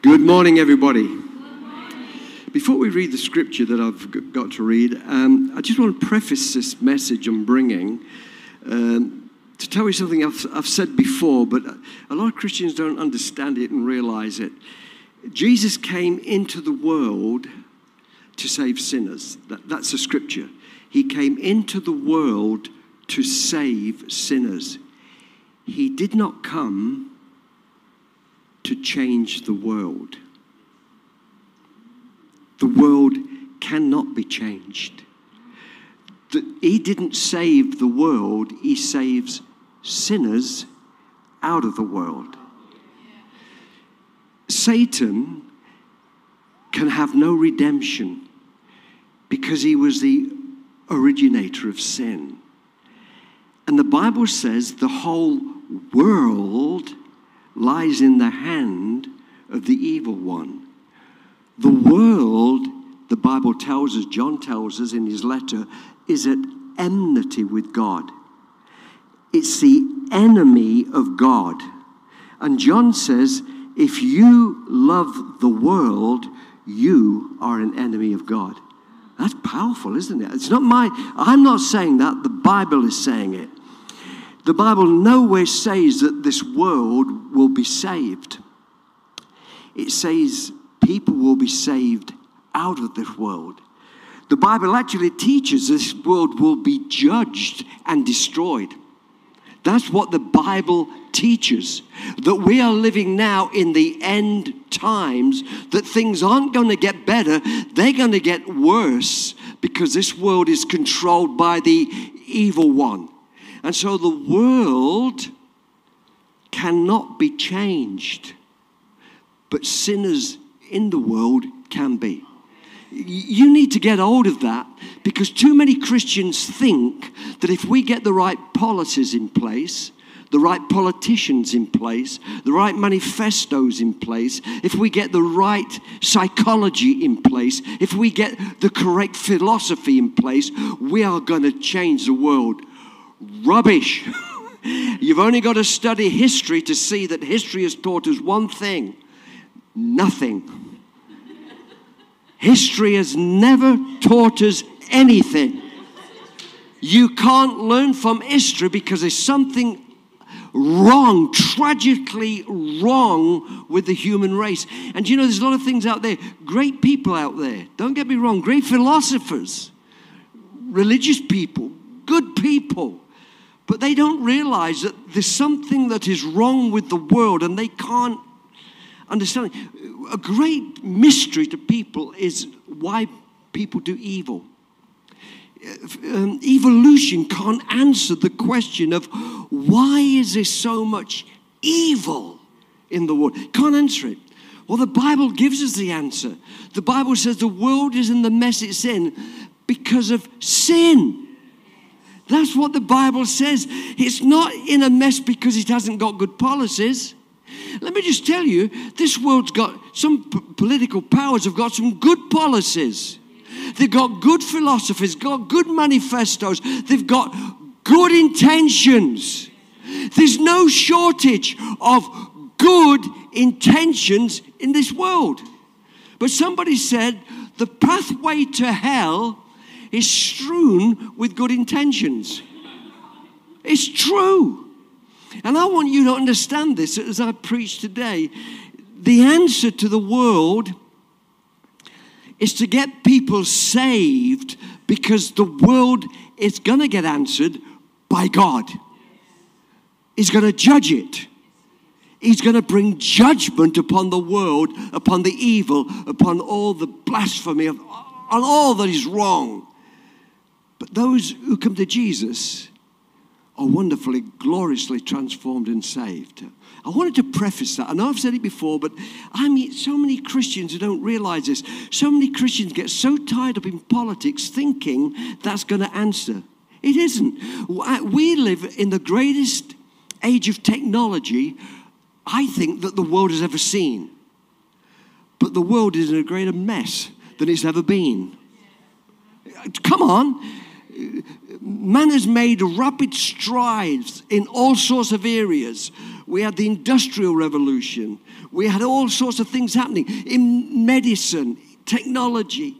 Good morning, everybody. Before we read the scripture that I've got to read, I just want to preface this message I'm bringing to tell you something I've said before, but a lot of Christians don't understand it and realize it. Jesus came into the world to save sinners. That's the scripture. He came into the world to save sinners. He did not come to change the world. The world cannot be changed. He didn't save the world, he saves sinners out of the world. Satan can have no redemption because he was the originator of sin. And the Bible says the whole world lies in the hand of the evil one. The world, the Bible tells us, John tells us in his letter, is at enmity with God. It's the enemy of God. And John says, if you love the world, you are an enemy of God. That's powerful, isn't it? I'm not saying that, the Bible is saying it. The Bible nowhere says that this world will be saved. It says people will be saved out of this world. The Bible actually teaches this world will be judged and destroyed. That's what the Bible teaches. That we are living now in the end times, that things aren't going to get better, they're going to get worse because this world is controlled by the evil one. And so the world cannot be changed, but sinners in the world can be. You need to get hold of that, because too many Christians think that if we get the right policies in place, the right politicians in place, the right manifestos in place, if we get the right psychology in place, if we get the correct philosophy in place, we are going to change the world. Rubbish. You've only got to study history to see that history has taught us one thing: nothing. History has never taught us anything. You can't learn from history because there's something wrong, tragically wrong with the human race. And you know, there's a lot of things out there, great people out there, don't get me wrong, great philosophers, religious people, good people. But they don't realize that there's something that is wrong with the world and they can't understand. A great mystery to people is why people do evil. Evolution can't answer the question of why is there so much evil in the world. Can't answer it. Well, the Bible gives us the answer. The Bible says the world is in the mess it's in because of sin. That's what the Bible says. It's not in a mess because it hasn't got good policies. Let me just tell you, this world's got some political powers have got some good policies. They've got good philosophies, got good manifestos. They've got good intentions. There's no shortage of good intentions in this world. But somebody said the pathway to hell is strewn with good intentions. It's true. And I want you to understand this as I preach today. The answer to the world is to get people saved, because the world is going to get answered by God. He's going to judge it. He's going to bring judgment upon the world, upon the evil, upon all the blasphemy, on all that is wrong. But those who come to Jesus are wonderfully, gloriously transformed and saved. I wanted to preface that. I know I've said it before, but I meet so many Christians who don't realize this. So many Christians get so tied up in politics thinking that's going to answer. It isn't. We live in the greatest age of technology, I think, that the world has ever seen. But the world is in a greater mess than it's ever been. Come on. Man has made rapid strides in all sorts of areas. We had the Industrial Revolution. We had all sorts of things happening in medicine, technology.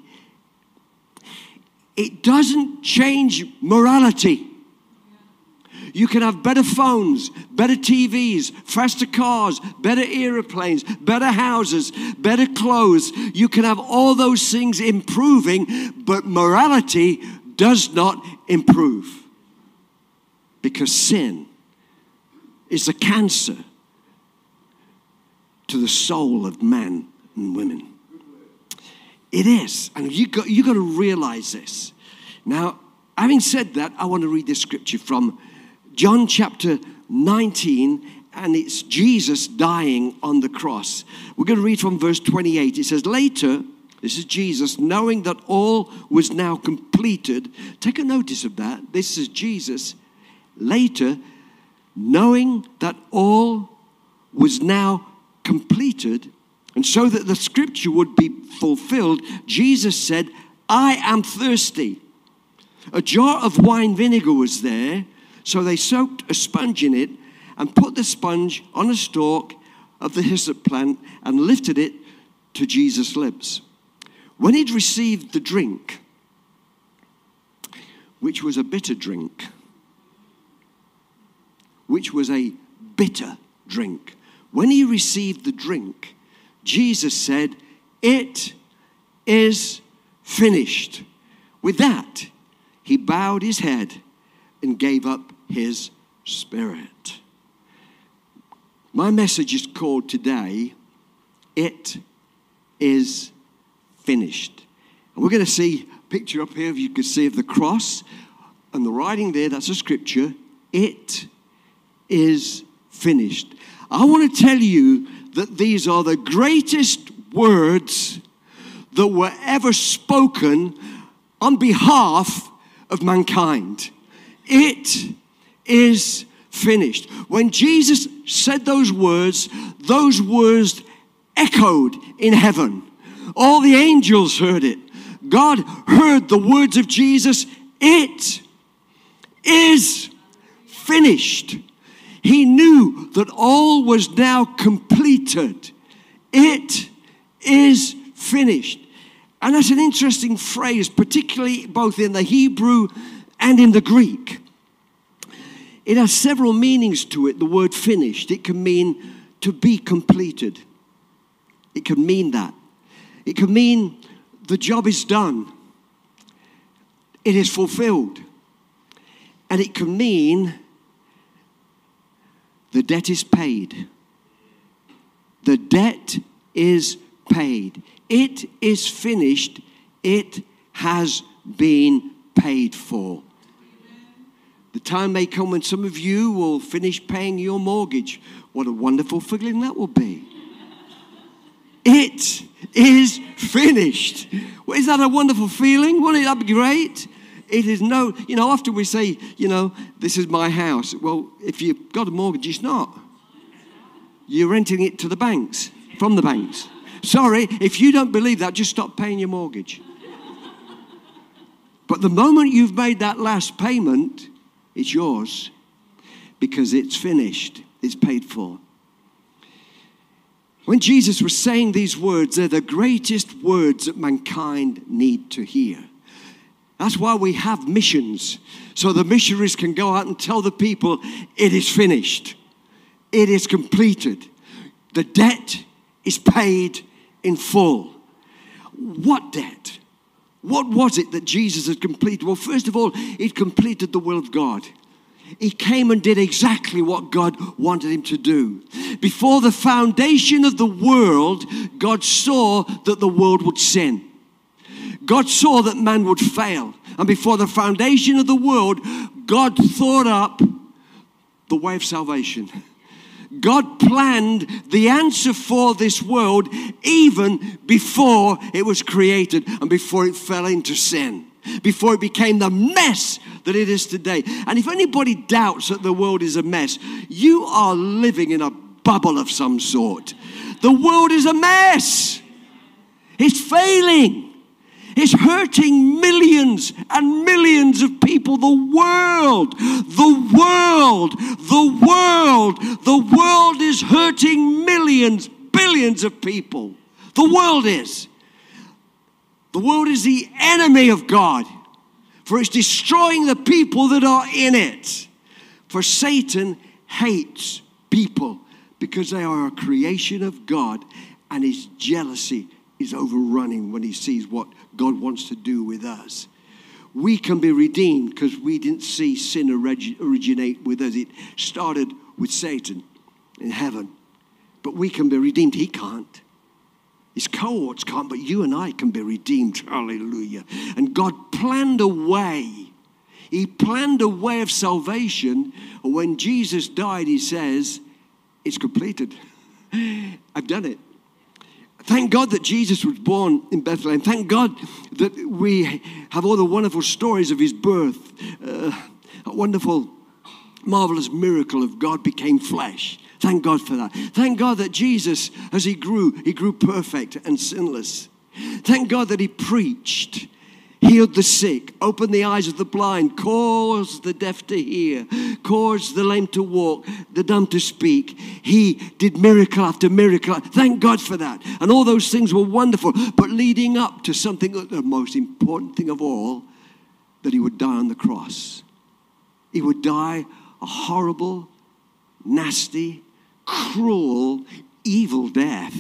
It doesn't change morality. You can have better phones, better TVs, faster cars, better airplanes, better houses, better clothes. You can have all those things improving, but morality does not improve. Because sin is a cancer to the soul of men and women. It is. And you got to realize this. Now, having said that, I want to read this scripture from John chapter 19, and it's Jesus dying on the cross. We're going to read from verse 28. It says, later, this is Jesus, knowing that all was now completed. Take a notice of that. This is Jesus. Later, knowing that all was now completed, and so that the scripture would be fulfilled, Jesus said, I am thirsty. A jar of wine vinegar was there, so they soaked a sponge in it and put the sponge on a stalk of the hyssop plant and lifted it to Jesus' lips. When he'd received the drink, which was a bitter drink, when he received the drink, Jesus said, it is finished. With that, he bowed his head and gave up his spirit. My message is called today, It is Finished. And we're going to see a picture up here, if you can see, of the cross. And the writing there, that's a scripture. It is finished. I want to tell you that these are the greatest words that were ever spoken on behalf of mankind. It is finished. When Jesus said those words echoed in heaven. All the angels heard it. God heard the words of Jesus. It is finished. He knew that all was now completed. It is finished. And that's an interesting phrase, particularly both in the Hebrew and in the Greek. It has several meanings to it, the word finished. It can mean to be completed. It can mean that. It can mean the job is done. It is fulfilled. And it can mean the debt is paid. The debt is paid. It is finished. It has been paid for. The time may come when some of you will finish paying your mortgage. What a wonderful feeling that will be. It is finished. Well, is that a wonderful feeling? Wouldn't that be great? It is no, often we say, this is my house. Well, if you've got a mortgage, it's not. You're renting it to the banks, from the banks. Sorry, if you don't believe that, just stop paying your mortgage. But the moment you've made that last payment, it's yours because it's finished. It's paid for. When Jesus was saying these words, they're the greatest words that mankind need to hear. That's why we have missions. So the missionaries can go out and tell the people, it is finished. It is completed. The debt is paid in full. What debt? What was it that Jesus had completed? Well, first of all, he'd completed the will of God. He came and did exactly what God wanted him to do. Before the foundation of the world, God saw that the world would sin. God saw that man would fail. And before the foundation of the world, God thought up the way of salvation. God planned the answer for this world even before it was created and before it fell into sin. Before it became the mess that it is today. And if anybody doubts that the world is a mess, you are living in a bubble of some sort. The world is a mess. It's failing. It's hurting millions and millions of people. The world is hurting millions, billions of people. The world is. The world is the enemy of God, for it's destroying the people that are in it. For Satan hates people because they are a creation of God, and his jealousy is overrunning when he sees what God wants to do with us. We can be redeemed because we didn't see sin originate with us. It started with Satan in heaven. But we can be redeemed. He can't. His cohorts can't, but you and I can be redeemed. Hallelujah. And God planned a way. He planned a way of salvation. And when Jesus died, he says, it's completed. I've done it. Thank God that Jesus was born in Bethlehem. Thank God that we have all the wonderful stories of his birth. A wonderful, marvelous miracle of God became flesh. Thank God for that. Thank God that Jesus, as he grew perfect and sinless. Thank God that he preached, healed the sick, opened the eyes of the blind, caused the deaf to hear, caused the lame to walk, the dumb to speak. He did miracle after miracle. Thank God for that. And all those things were wonderful. But leading up to something, the most important thing of all, that he would die on the cross. He would die a horrible, nasty, cruel, evil death.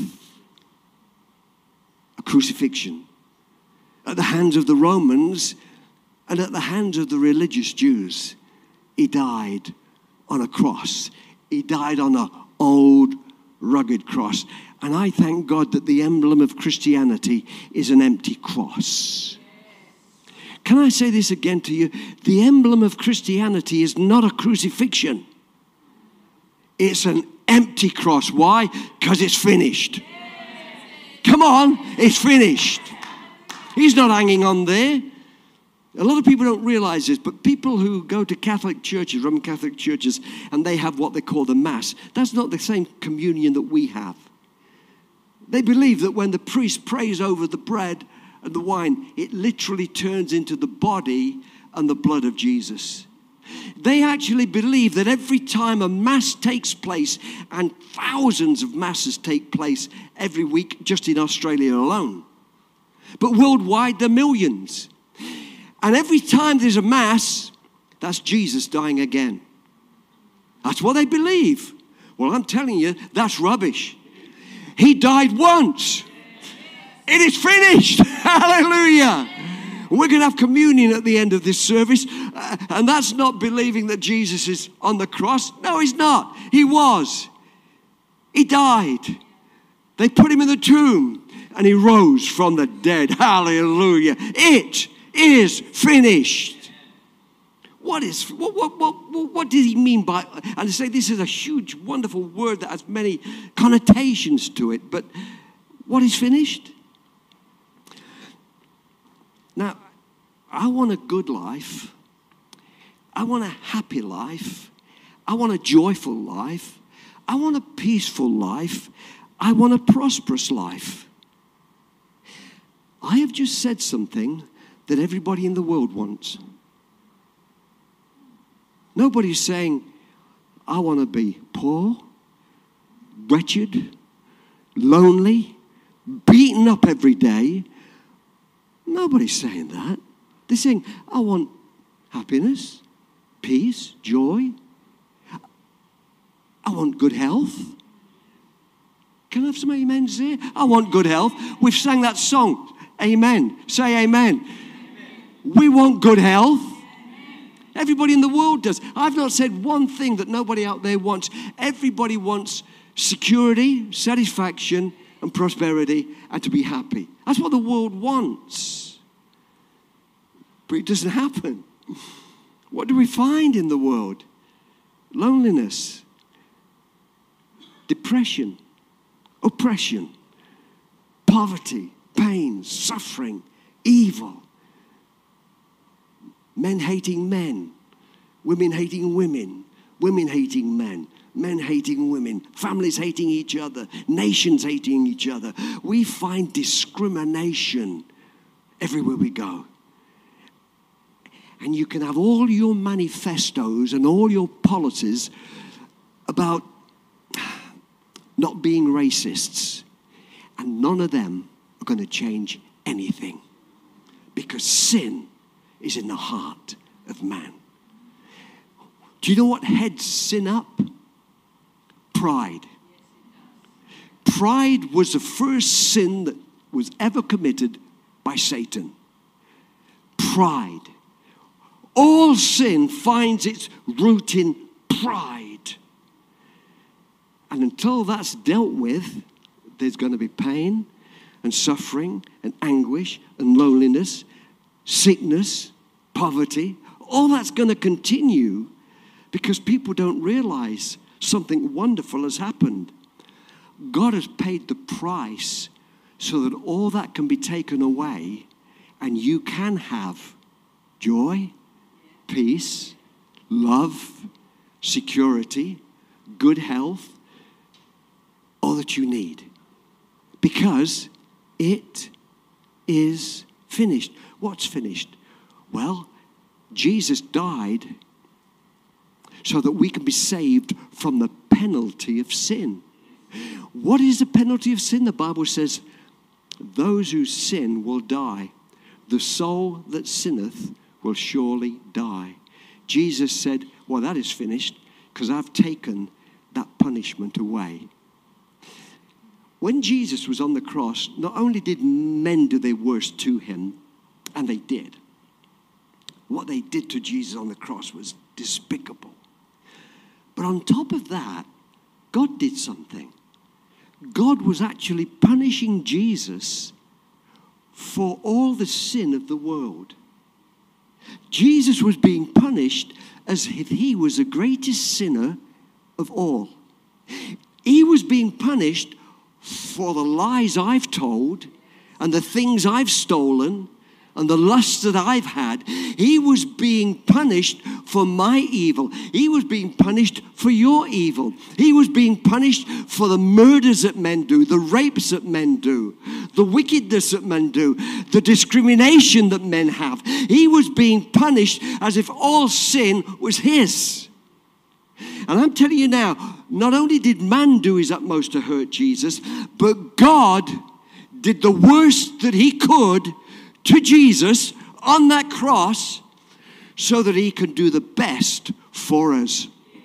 A crucifixion. At the hands of the Romans and at the hands of the religious Jews. He died on a cross. He died on an old, rugged cross. And I thank God that the emblem of Christianity is an empty cross. Can I say this again to you? The emblem of Christianity is not a crucifixion. It's an empty cross. Why? Because it's finished. Come on, it's finished. He's not hanging on there. A lot of people don't realize this, but people who go to Catholic churches, Roman Catholic churches, and they have what they call the Mass, that's not the same communion that we have. They believe that when the priest prays over the bread and the wine, it literally turns into the body and the blood of Jesus. They actually believe that every time a Mass takes place, and thousands of Masses take place every week just in Australia alone, but worldwide, there are millions. And every time there's a Mass, that's Jesus dying again. That's what they believe. Well, I'm telling you, that's rubbish. He died once. It is finished. Hallelujah. We're going to have communion at the end of this service. And that's not believing that Jesus is on the cross. No, he's not. He was. He died. They put him in the tomb. And he rose from the dead. Hallelujah. It is finished. What did he mean by, and I say this is a huge, wonderful word that has many connotations to it, but what is finished? Now, I want a good life. I want a happy life. I want a joyful life. I want a peaceful life. I want a prosperous life. I have just said something that everybody in the world wants. Nobody's saying, I want to be poor, wretched, lonely, beaten up every day. Nobody's saying that. They're saying, I want happiness, peace, joy. I want good health. Can I have some amens there? I want good health. We've sang that song. Amen. Say amen. We want good health. Everybody in the world does. I've not said one thing that nobody out there wants. Everybody wants security, satisfaction, and prosperity, and to be happy. That's what the world wants. But it doesn't happen. What do we find in the world? Loneliness, depression, oppression, poverty, pain, suffering, evil. Men hating men, women hating women, women hating men, men hating women, families hating each other, nations hating each other. We find discrimination everywhere we go. And you can have all your manifestos and all your policies about not being racists. And none of them are going to change anything. Because sin is in the heart of man. Do you know what heads sin up? Pride. Pride was the first sin that was ever committed by Satan. Pride. All sin finds its root in pride. And until that's dealt with, there's going to be pain and suffering and anguish and loneliness, sickness, poverty. All that's going to continue because people don't realize something wonderful has happened. God has paid the price so that all that can be taken away and you can have joy, peace, love, security, good health, all that you need. Because it is finished. What's finished? Well, Jesus died so that we can be saved from the penalty of sin. What is the penalty of sin? The Bible says, those who sin will die. The soul that sinneth will surely die. Jesus said, well, that is finished because I've taken that punishment away. When Jesus was on the cross, not only did men do their worst to him, and they did. What they did to Jesus on the cross was despicable. But on top of that, God did something. God was actually punishing Jesus for all the sin of the world. Jesus was being punished as if he was the greatest sinner of all. He was being punished for the lies I've told and the things I've stolen and the lusts that I've had. He was being punished for my evil. He was being punished for your evil. He was being punished for the murders that men do, the rapes that men do, the wickedness that men do, the discrimination that men have. He was being punished as if all sin was his. And I'm telling you now, not only did man do his utmost to hurt Jesus, but God did the worst that he could to Jesus on that cross so that he could do the best for us.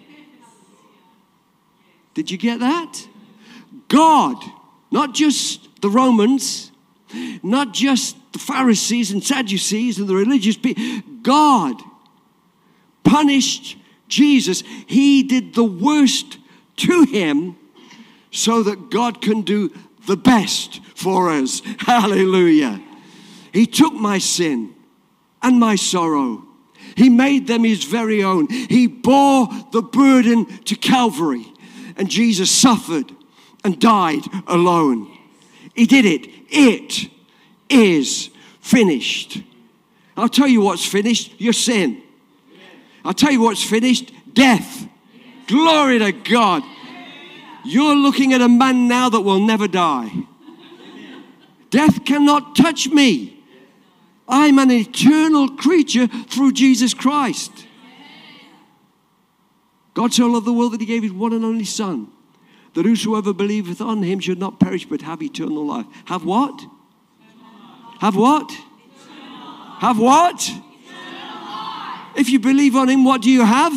Did you get that? God, not just the Romans, not just the Pharisees and Sadducees and the religious people. God punished Jesus. He did the worst to him so that God can do the best for us. Hallelujah. He took my sin and my sorrow. He made them his very own. He bore the burden to Calvary. And Jesus suffered and died alone. He did it. It is finished. I'll tell you what's finished. Your sin. I'll tell you what's finished. Death. Glory to God. You're looking at a man now that will never die. Death cannot touch me. I'm an eternal creature through Jesus Christ. God so loved the world that he gave his one and only Son, that whosoever believeth on him should not perish but have eternal life. Have what? Have what? Have what? If you believe on him, what do you have?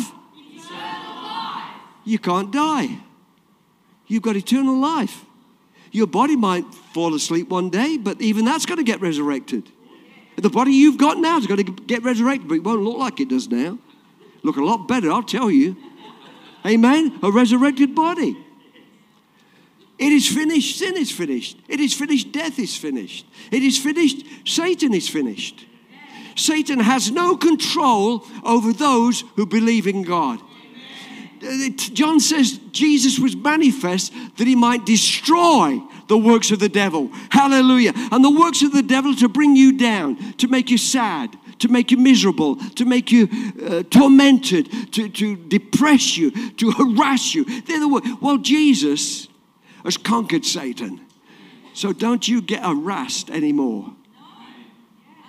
You can't die. You've got eternal life. Your body might fall asleep one day, but even that's going to get resurrected. The body you've got now is going to get resurrected, but it won't look like it does now. Look a lot better, I'll tell you. Amen? A resurrected body. It is finished. Sin is finished. It is finished. Death is finished. It is finished. Satan is finished. Satan has no control over those who believe in God. John says Jesus was manifest that he might destroy the works of the devil. Hallelujah. And the works of the devil to bring you down, to make you sad, to make you miserable, to make you tormented, to depress you, to harass you. They're the words. Well, Jesus has conquered Satan. So don't you get harassed anymore.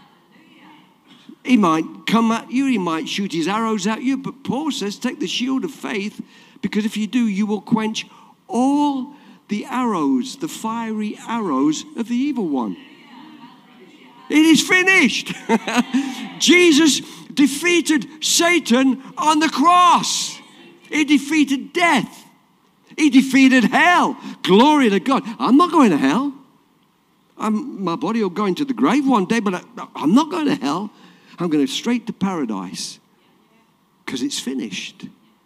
He might come at you, he might shoot his arrows at you, but Paul says, take the shield of faith, because if you do, you will quench all the arrows, the fiery arrows of the evil one. It is finished. Jesus defeated Satan on the cross. He defeated death. He defeated hell. Glory to God. I'm not going to hell. My body will go into the grave one day, but I'm not going to hell. I'm going straight to paradise because it's finished.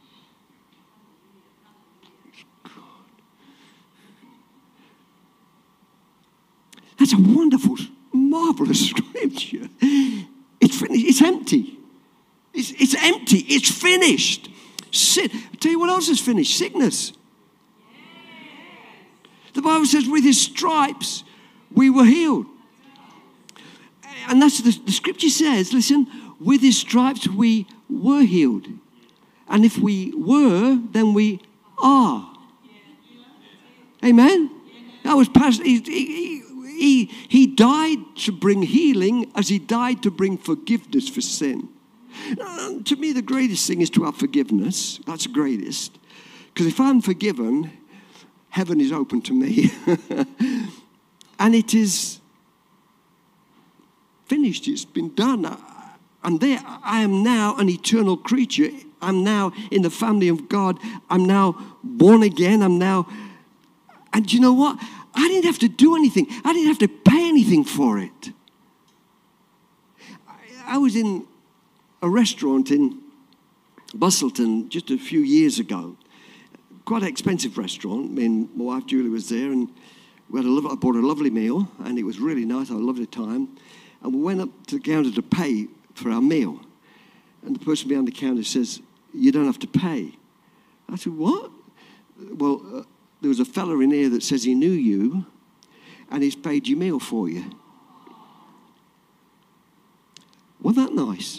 That's a wonderful, marvelous scripture. It's finished. It's empty. It's empty. It's finished. I'll tell you what else is finished. Sickness. The Bible says with his stripes we were healed. And that's the scripture says, listen, with his stripes we were healed. And if we were, then we are. Amen? That was past. He died to bring healing as he died to bring forgiveness for sin. To me, the greatest thing is to have forgiveness. That's the greatest. Because if I'm forgiven, heaven is open to me. And it is finished. It's been done. And there I am now an eternal creature. I'm now in the family of God. I'm now born again. And you know what? I didn't have to do anything. I didn't have to pay anything for it. I was in a restaurant in Bustleton just a few years ago. Quite an expensive restaurant. Me and my wife Julie was there, and I bought a lovely meal, and it was really nice. I had a lovely time. And we went up to the counter to pay for our meal. And the person behind the counter says, "You don't have to pay." I said, "What?" "Well, there was a fella in here that says he knew you, and he's paid your meal for you." Wasn't that nice?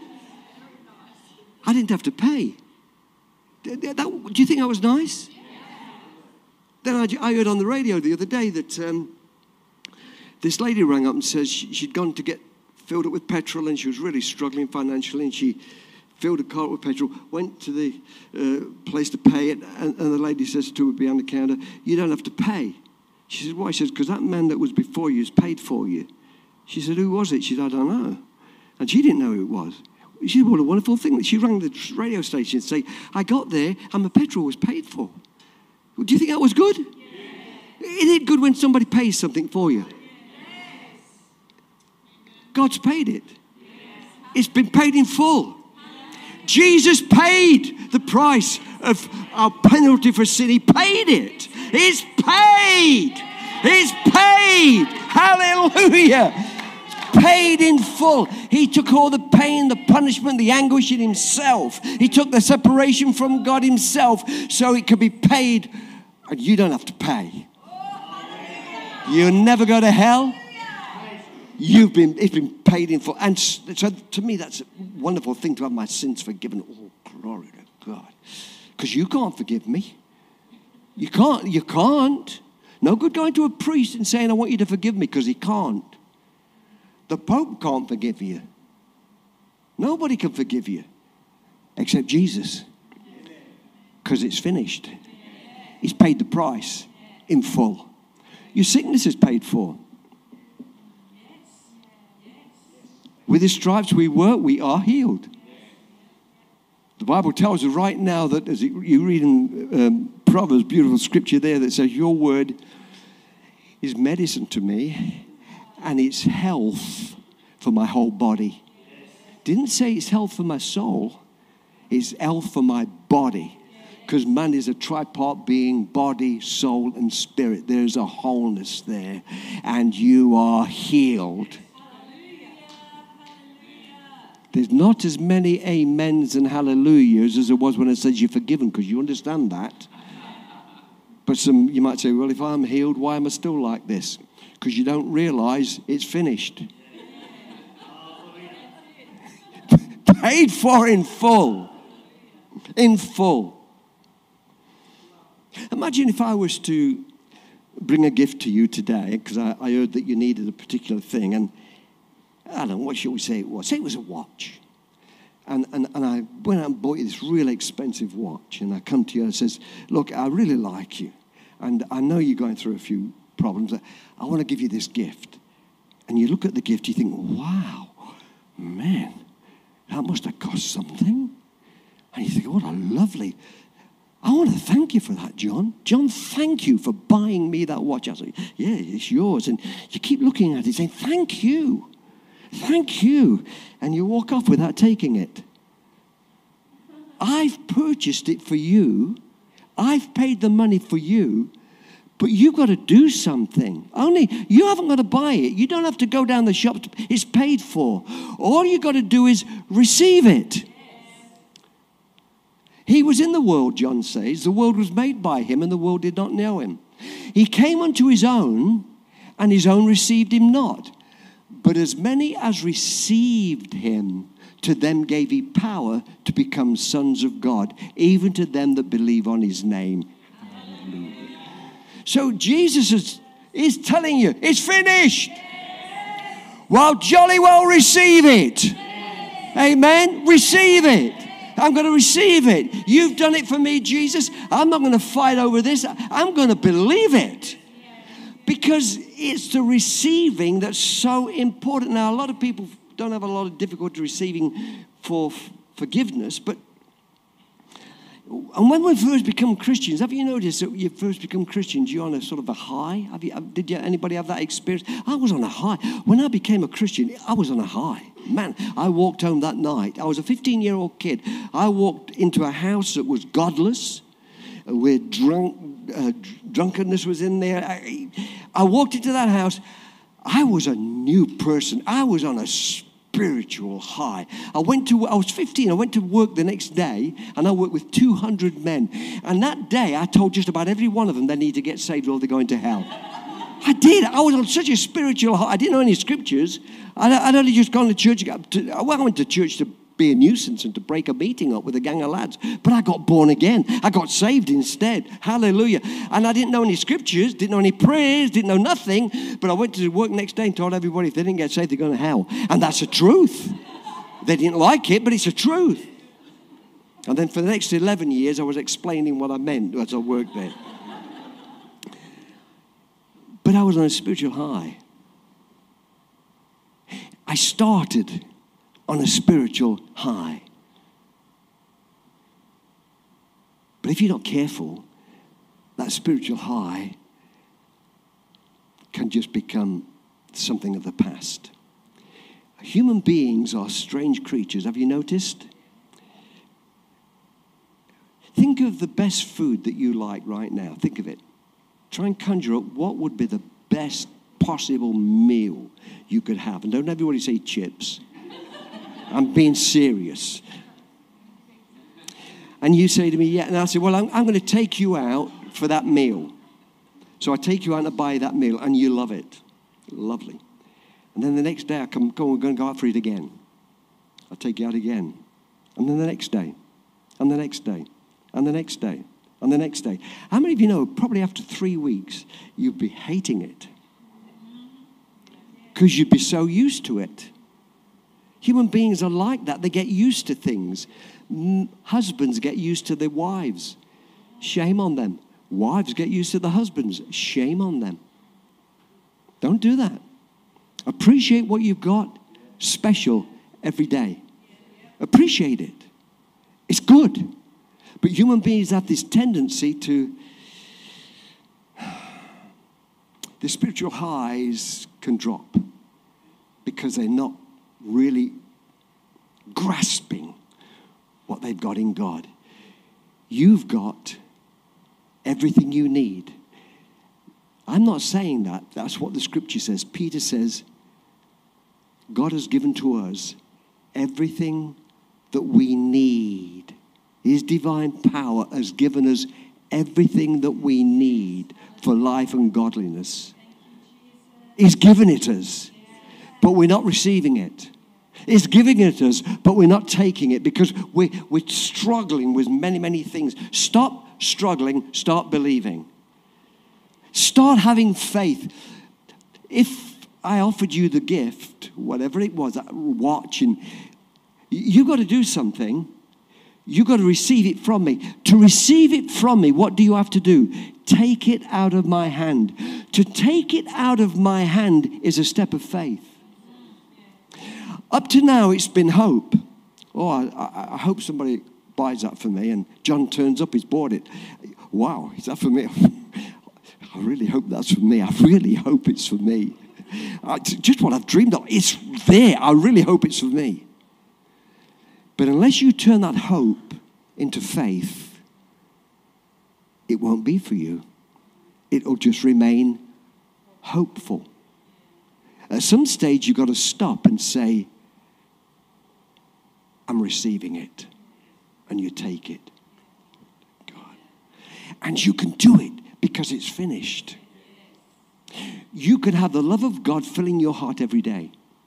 I didn't have to pay. Do you think that was nice? Then I heard on the radio the other day that this lady rang up and says she'd gone to get filled up with petrol, and she was really struggling financially, and she filled a car up with petrol, went to the place to pay it, and the lady says to her behind the counter, "You don't have to pay." She said, "Why?" She says, "Because that man that was before you has paid for you." She said, "Who was it?" She said, "I don't know." And she didn't know who it was. She said, "What a wonderful thing." She rang the radio station and said, "I got there and my petrol was paid for." Well, do you think that was good? Yes. Isn't it good when somebody pays something for you? Yes. God's paid it. Yes. It's been paid in full. Jesus paid the price of our penalty for sin. He paid it. It's paid. It's paid. Hallelujah. Paid in full. He took all the pain, the punishment, the anguish in himself. He took the separation from God himself so it could be paid, and you don't have to pay. You'll never go to hell. It's been paid in full. And so to me, that's a wonderful thing to have my sins forgiven. Oh, glory to God. Because you can't forgive me. You can't. No good going to a priest and saying, "I want you to forgive me," because he can't. The Pope can't forgive you. Nobody can forgive you except Jesus. Because it's finished. He's paid the price in full. Your sickness is paid for. With his stripes we are healed. The Bible tells us right now that, as you read in Proverbs, beautiful scripture there that says, "Your word is medicine to me, and it's health for my whole body." Didn't say it's health for my soul. It's health for my body. Because man is a tripart being, body, soul, and spirit. There's a wholeness there. And you are healed. There's not as many amens and hallelujahs as there was when it says you're forgiven, because you understand that. But you might say, "Well, if I'm healed, why am I still like this?" Because you don't realize it's finished. Paid for in full. In full. Imagine if I was to bring a gift to you today, because I heard that you needed a particular thing, and I don't know, what shall we say it was? Say it was a watch. And I went out and bought you this really expensive watch. And I come to you and says, look, I really like you. And I know you're going through a few problems. I want to give you this gift. And you look at the gift, you think, wow, man, that must have cost something. And you think, what a lovely, I want to thank you for that, John. John, thank you for buying me that watch. I said, yeah, it's yours. And you keep looking at it saying, thank you. Thank you. And you walk off without taking it. I've purchased it for you. I've paid the money for you. But you've got to do something. Only, you haven't got to buy it. You don't have to go down the shop. It's paid for. All you've got to do is receive it. He was in the world, John says. The world was made by him, and the world did not know him. He came unto his own, and his own received him not. But as many as received him, to them gave he power to become sons of God, even to them that believe on his name. Hallelujah. So Jesus is telling you, it's finished. Well, jolly well receive it. Amen. Receive it. I'm going to receive it. You've done it for me, Jesus. I'm not going to fight over this. I'm going to believe it. Because it's the receiving that's so important. Now, a lot of people don't have a lot of difficulty receiving for forgiveness, but and when we first become Christians, have you noticed that you first become Christians, you're on a sort of a high? Did anybody have that experience? I was on a high. When I became a Christian, I was on a high. Man, I walked home that night. I was a 15-year-old kid. I walked into a house that was godless, where drunkenness was in there. I walked into that house. I was a new person. I was on a spiritual high. I was 15. I went to work the next day, and I worked with 200 men. And that day, I told just about every one of them they need to get saved or they're going to hell. I did. I was on such a spiritual high. I didn't know any scriptures. I'd only just gone to church. I went to church to be a nuisance and to break a meeting up with a gang of lads. But I got born again. I got saved instead. Hallelujah. And I didn't know any scriptures, didn't know any prayers, didn't know nothing. But I went to work next day and told everybody if they didn't get saved, they're going to hell. And that's the truth. They didn't like it, but it's the truth. And then for the next 11 years, I was explaining what I meant as I worked there. But I was on a spiritual high. I started on a spiritual high. But if you're not careful, that spiritual high can just become something of the past. Human beings are strange creatures. Have you noticed? Think of the best food that you like right now. Think of it. Try and conjure up what would be the best possible meal you could have. And don't everybody say chips. I'm being serious. And you say to me, yeah. And I say, well, I'm going to take you out for that meal. So I take you out and buy that meal, and you love it. Lovely. And then the next day, we're going to go out for it again. I'll take you out again. And then the next day, and the next day, and the next day, and the next day. How many of you know, probably after 3 weeks, you'd be hating it? Because you'd be so used to it. Human beings are like that. They get used to things. Husbands get used to their wives. Shame on them. Wives get used to the husbands. Shame on them. Don't do that. Appreciate what you've got special every day. Appreciate it. It's good. But human beings have this tendency to, the spiritual highs can drop because they're not really grasping what they've got in God. You've got everything you need. I'm not saying that. That's what the scripture says. Peter says, God has given to us everything that we need. His divine power has given us everything that we need for life and godliness. He's given it us, but we're not receiving it. He's giving it us, but we're not taking it because we're struggling with many, many things. Stop struggling, start believing. Start having faith. If I offered you the gift whatever it was, that watch. And you've got to do something. You've got to receive it from me. To receive it from me, what do you have to do? Take it out of my hand. To take it out of my hand is a step of faith. Up to now, it's been hope. Oh, I hope somebody buys that for me. And John turns up, he's bought it. Wow, is that for me? I really hope that's for me. I really hope it's for me. Just what I've dreamed of. It's there. I really hope it's for me. But unless you turn that hope into faith, it won't be for you. It'll just remain hopeful. At some stage, you've got to stop and say, I'm receiving it. And you take it. God. And you can do it because it's finished. You can have the love of God filling your heart every day.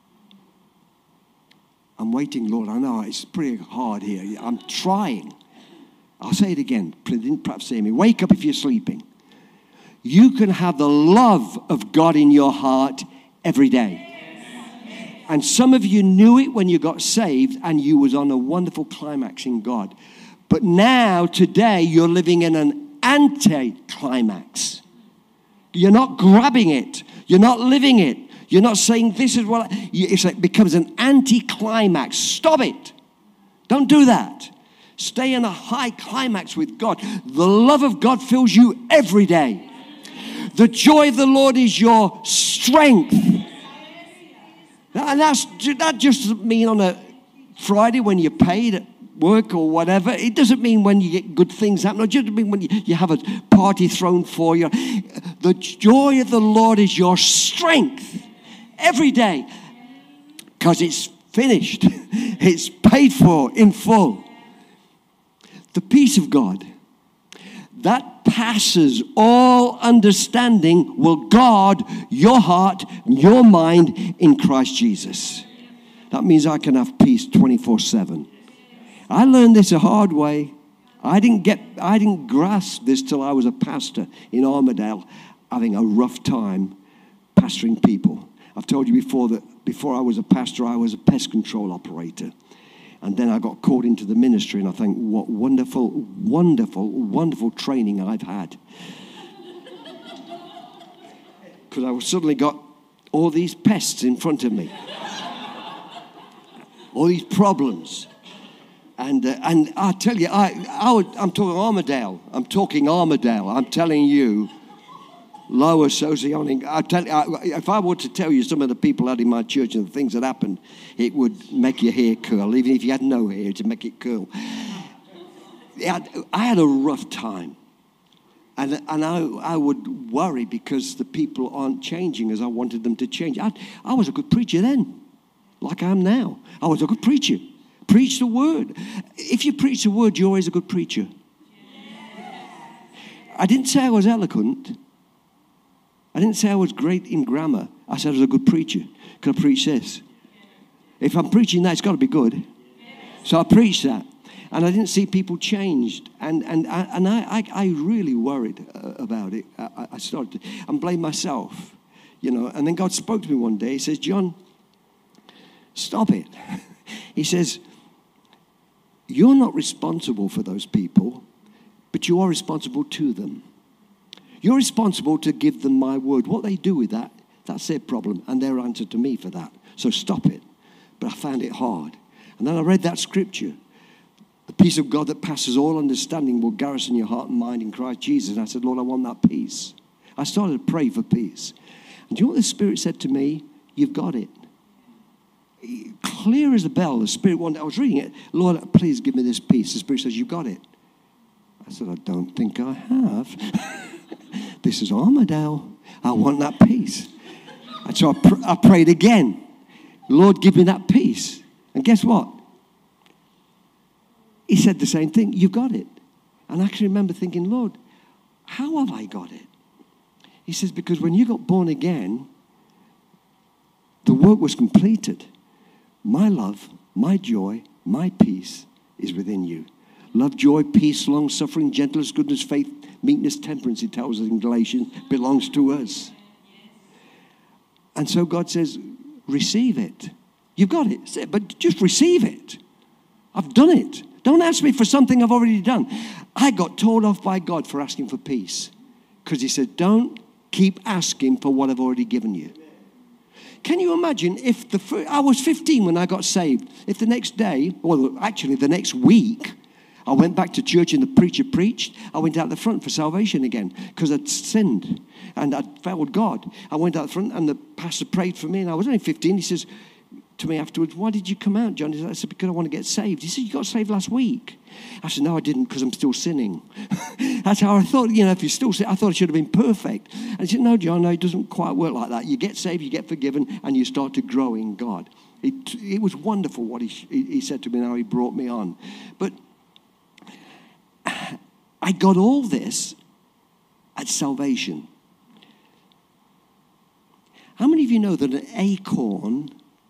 I'm waiting, Lord. I know it's pretty hard here. I'm trying. I'll say it again. Perhaps say me. Wake up if you're sleeping. You can have the love of God in your heart every day. And some of you knew it when you got saved and you was on a wonderful climax in God. But now, today, you're living in an anti-climax. You're not grabbing it. You're not living it. You're not saying, this is what it becomes an anti-climax. Stop it. Don't do that. Stay in a high climax with God. The love of God fills you every day. The joy of the Lord is your strength. And that just doesn't mean on a Friday when you're paid at work or whatever. It doesn't mean when you get good things happen. It doesn't mean when you have a party thrown for you. The joy of the Lord is your strength every day. Because it's finished. It's paid for in full. The peace of God that passes all understanding will guard your heart, your mind in Christ Jesus. That means I can have peace 24/7. I learned this a hard way. I didn't grasp this till I was a pastor in Armadale, having a rough time pastoring people. I've told you before that before I was a pastor, I was a pest control operator. And then I got called into the ministry, and I think, what wonderful, wonderful, wonderful training I've had. Because I suddenly got all these pests in front of me. All these problems. And I tell you, I'm talking Armadale. I'm telling you, lower socioeconomic. If I were to tell you some of the people out in my church and the things that happened, it would make your hair curl. Even if you had no hair, to make it curl. I had a rough time. And I would worry because the people aren't changing as I wanted them to change. I was a good preacher then, like I am now. I was a good preacher. Preach the word. If you preach the word, you're always a good preacher. I didn't say I was eloquent. I didn't say I was great in grammar. I said I was a good preacher. Can I preach this? If I'm preaching that, it's got to be good. So I preached that. And I didn't see people changed. And I really worried about it. I started to, and blamed myself. You know, and then God spoke to me one day. He says, John, stop it. He says, you're not responsible for those people, but you are responsible to them. You're responsible to give them my word. What they do with that, that's their problem, and their answer to me for that. So stop it. But I found it hard. And then I read that scripture. The peace of God that passes all understanding will garrison your heart and mind in Christ Jesus. And I said, Lord, I want that peace. I started to pray for peace. And do you know what the Spirit said to me? You've got it. Clear as a bell, the Spirit one day, I was reading it. Lord, please give me this peace. The Spirit says, you've got it. I said, I don't think I have. This is Armadale. I want that peace. And so I prayed again. Lord, give me that peace. And guess what? He said the same thing. You've got it. And I actually remember thinking, Lord, how have I got it? He says, because when you got born again, the work was completed. My love, my joy, my peace is within you. Love, joy, peace, long-suffering, gentleness, goodness, faith, meekness, temperance, it tells us in Galatians, belongs to us. And so God says, receive it. You've got it. That's it. But just receive it. I've done it. Don't ask me for something I've already done. I got told off by God for asking for peace. Because he said, don't keep asking for what I've already given you. Can you imagine if I was 15 when I got saved. If the next day, well, actually the next week, I went back to church and the preacher preached. I went out the front for salvation again because I'd sinned and I'd failed God. I went out the front and the pastor prayed for me and I was only 15. He says to me afterwards, why did you come out, John? I said, because I want to get saved. He said, you got saved last week. I said, no, I didn't because I'm still sinning. That's how I thought, if you're still sinning, I thought it should have been perfect. And he said, no, John, no, it doesn't quite work like that. You get saved, you get forgiven, and you start to grow in God. It was wonderful what he said to me and how he brought me on. But I got all this at salvation. How many of you know that an acorn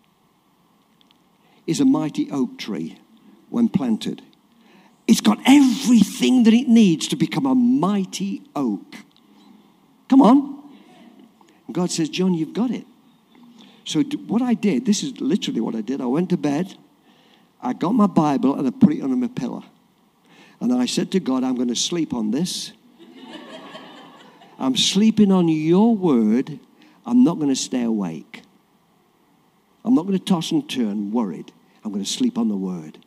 is a mighty oak tree when planted? It's got everything that it needs to become a mighty oak. Come on. And God says, John, you've got it. So what I did, this is literally what I did. I went to bed, I got my Bible, and I put it under my pillow. And I said to God, I'm going to sleep on this. I'm sleeping on your word. I'm not going to stay awake. I'm not going to toss and turn worried. I'm going to sleep on the word.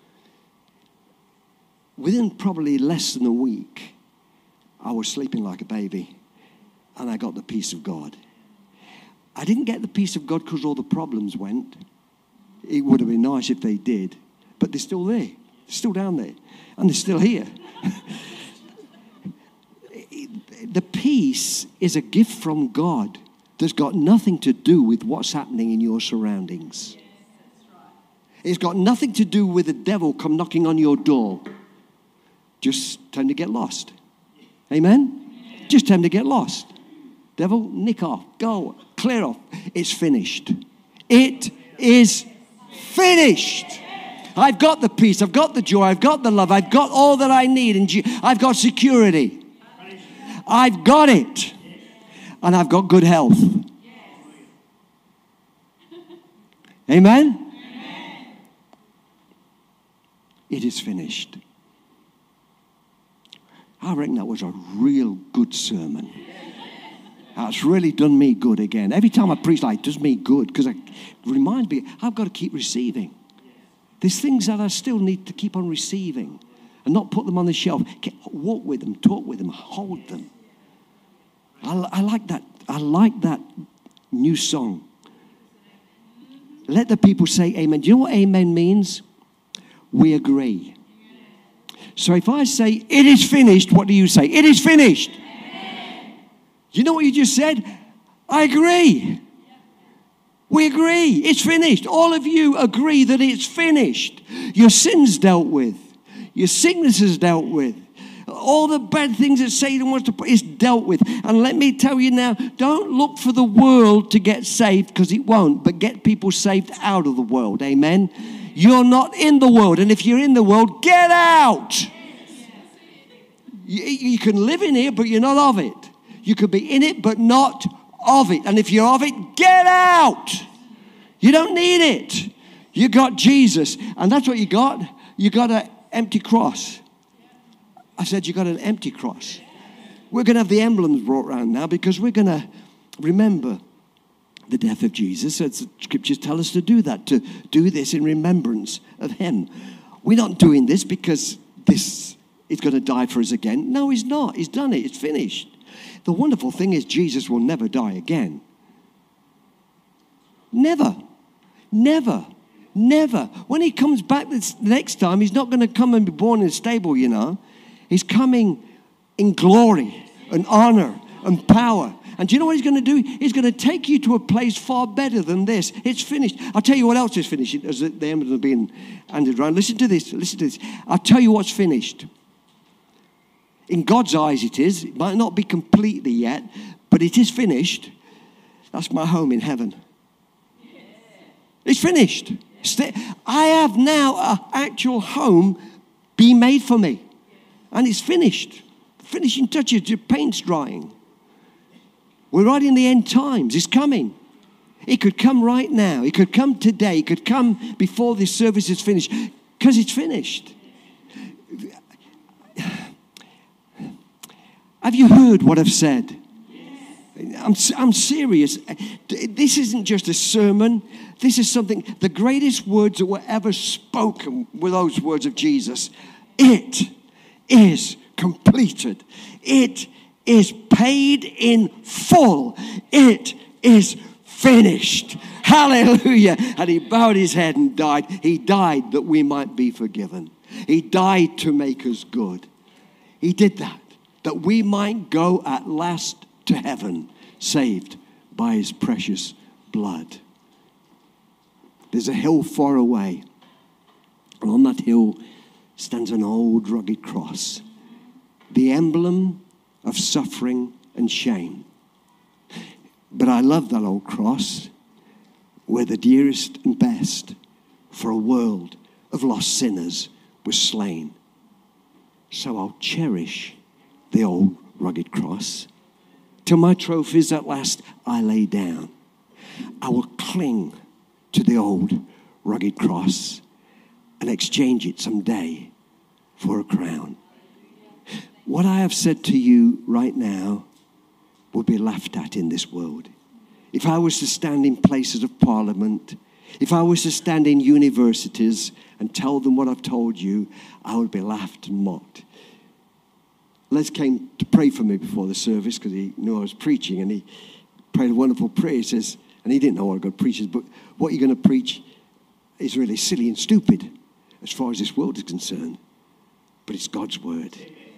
Within probably less than a week, I was sleeping like a baby. And I got the peace of God. I didn't get the peace of God because all the problems went. It would have been nice if they did. But they're still there. They're still down there. And they're still here. The peace is a gift from God that's got nothing to do with what's happening in your surroundings. It's got nothing to do with the devil come knocking on your door. Just time to get lost. Amen? Just time to get lost. Devil, nick off. Go. Clear off. It's finished. It is finished. I've got the peace. I've got the joy. I've got the love. I've got all that I need. And I've got security. I've got it. And I've got good health. Amen? It is finished. I reckon that was a real good sermon. That's really done me good again. Every time I preach, it does me good because it reminds me I've got to keep receiving. There's things that I still need to keep on receiving and not put them on the shelf. Walk with them, talk with them, hold them. I like that. I like that new song. Let the people say amen. Do you know what amen means? We agree. So if I say, it is finished, what do you say? It is finished. Amen. You know what you just said? I agree. We agree. It's finished. All of you agree that it's finished. Your sins dealt with. Your sicknesses dealt with. All the bad things that Satan wants to put is dealt with. And let me tell you now, don't look for the world to get saved because it won't, but get people saved out of the world. Amen. You're not in the world. And if you're in the world, get out. You can live in here, but you're not of it. You could be in it, but not of it. And if you're of it, get out. You don't need it. You got Jesus. And that's what you got. You got an empty cross. I said you got an empty cross. We're going to have the emblems brought around now because we're going to remember the death of Jesus. As the scriptures tell us to do that, to do this in remembrance of him. We're not doing this because this is going to die for us again. No, he's not. He's done it. It's finished. The wonderful thing is Jesus will never die again. Never. Never. Never. When he comes back the next time, he's not going to come and be born in a stable, you know. He's coming in glory and honor and power. And do you know what he's going to do? He's going to take you to a place far better than this. It's finished. I'll tell you what else is finished as the emblems are being handed around. Listen to this. Listen to this. I'll tell you what's finished. In God's eyes it is. It might not be completely yet, but it is finished. That's my home in heaven. It's finished. I have now an actual home being made for me. And it's finished. Finishing touches, your paint's drying. We're right in the end times. It's coming. He could come right now. He could come today. He could come before this service is finished, because it's finished. Have you heard what I've said? I'm serious. This isn't just a sermon. This is something, the greatest words that were ever spoken were those words of Jesus. It is completed. It is paid in full. It is finished. Hallelujah. And he bowed his head and died. He died that we might be forgiven. He died to make us good. He did that we might go at last to heaven, saved by his precious blood. There's a hill far away, and on that hill stands an old rugged cross, the emblem of suffering and shame. But I love that old cross, where the dearest and best for a world of lost sinners was slain. So I'll cherish the old rugged cross. Till my trophies at last I lay down, I will cling to the old rugged cross and exchange it someday for a crown. What I have said to you right now will be laughed at in this world. If I was to stand in places of parliament, if I was to stand in universities and tell them what I've told you, I would be laughed and mocked. Les came to pray for me before the service because he knew I was preaching, and he prayed a wonderful prayer. He says, and he didn't know what God preaches, but what you're going to preach is really silly and stupid as far as this world is concerned. But it's God's word.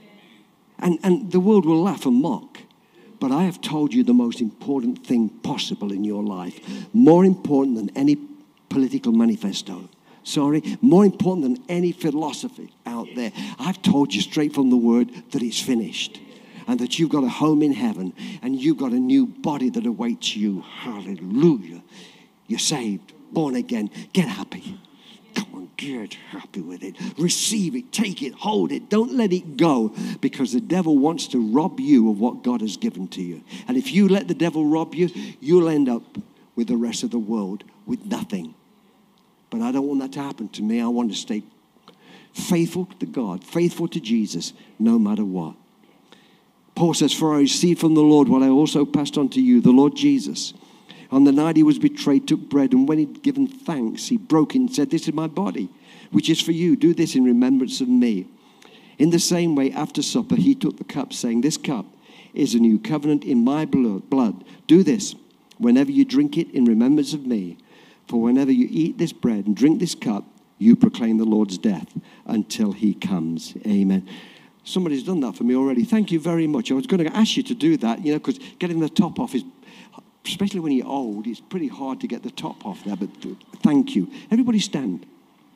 And the world will laugh and mock. But I have told you the most important thing possible in your life. More important than any political manifesto. More important than any philosophy out there. I've told you straight from the word that it's finished. And that you've got a home in heaven. And you've got a new body that awaits you. Hallelujah. You're saved, born again. Get happy. Come on, get happy with it. Receive it, take it, hold it. Don't let it go, because the devil wants to rob you of what God has given to you. And if you let the devil rob you, you'll end up with the rest of the world with nothing. But I don't want that to happen to me. I want to stay faithful to God, faithful to Jesus, no matter what. Paul says, for I received from the Lord what I also passed on to you, the Lord Jesus. On the night he was betrayed, took bread, and when he'd given thanks, he broke it and said, this is my body, which is for you. Do this in remembrance of me. In the same way, after supper, he took the cup, saying, this cup is a new covenant in my blood. Do this whenever you drink it in remembrance of me. For whenever you eat this bread and drink this cup, you proclaim the Lord's death until he comes. Amen. Somebody's done that for me already. Thank you very much. I was going to ask you to do that, because getting the top off is, especially when you're old, it's pretty hard to get the top off there, but thank you. Everybody stand.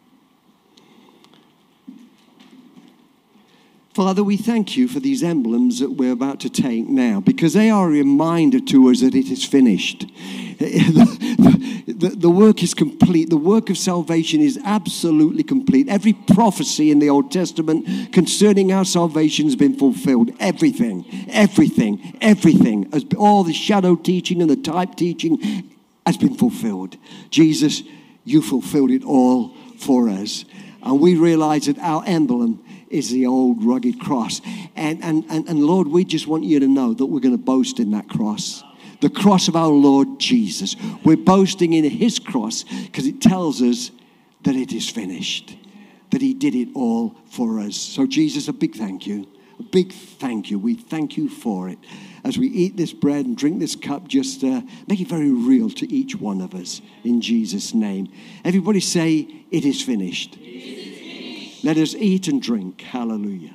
Father, we thank you for these emblems that we're about to take now, because they are a reminder to us that it is finished. The work is complete. The work of salvation is absolutely complete. Every prophecy in the Old Testament concerning our salvation has been fulfilled. Everything. All the shadow teaching and the type teaching has been fulfilled. Jesus, you fulfilled it all for us. And we realize that our emblem is the old rugged cross. And Lord, we just want you to know that we're going to boast in that cross. The cross of our Lord Jesus. We're boasting in his cross because it tells us that it is finished. That he did it all for us. So Jesus, a big thank you. A big thank you. We thank you for it. As we eat this bread and drink this cup, just make it very real to each one of us. In Jesus' name. Everybody say, it is finished. It is finished. Let us eat and drink. Hallelujah.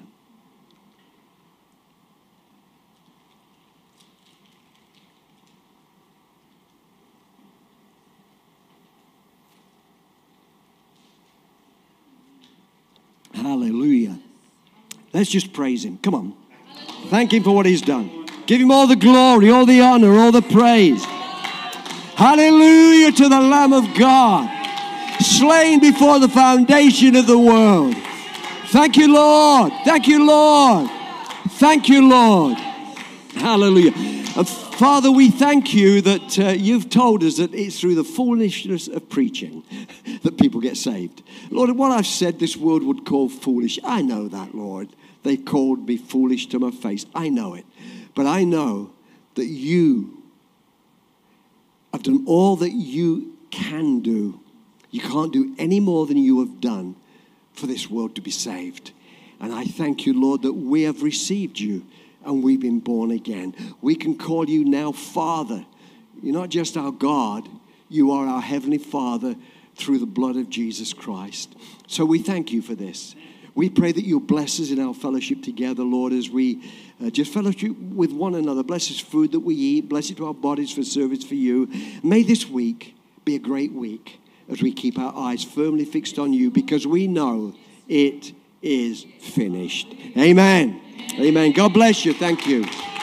Hallelujah. Let's just praise him. Come on. Thank him for what he's done. Give him all the glory, all the honor, all the praise. Hallelujah to the Lamb of God, slain before the foundation of the world. Thank you, Lord. Thank you, Lord. Thank you, Lord. Hallelujah. Father, we thank you that you've told us that it's through the foolishness of preaching that people get saved. Lord, what I've said this world would call foolish, I know that, Lord. They called me foolish to my face. I know it. But I know that you have done all that you can do. You can't do any more than you have done for this world to be saved. And I thank you, Lord, that we have received you and we've been born again. We can call you now Father. You're not just our God. You are our Heavenly Father through the blood of Jesus Christ. So we thank you for this. We pray that you'll bless us in our fellowship together, Lord, as we just fellowship with one another. Bless us food that we eat. Bless it to our bodies for service for you. May this week be a great week as we keep our eyes firmly fixed on you, because we know it is finished. Amen. Amen. God bless you. Thank you.